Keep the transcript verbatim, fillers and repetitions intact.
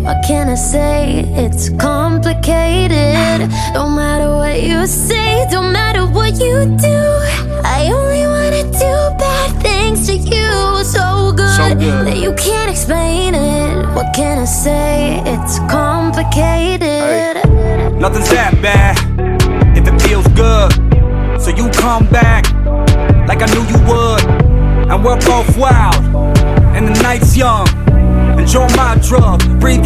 What can I say? It's complicated. Don't matter what you say, don't matter what you do, I only wanna do bad things to you. So good, so good. that you can't explain it. What can I say? It's complicated. Hey, nothing's that bad if it feels good. So you come back like I knew you would. And we're both wild and the night's young. Enjoy my drug, breathe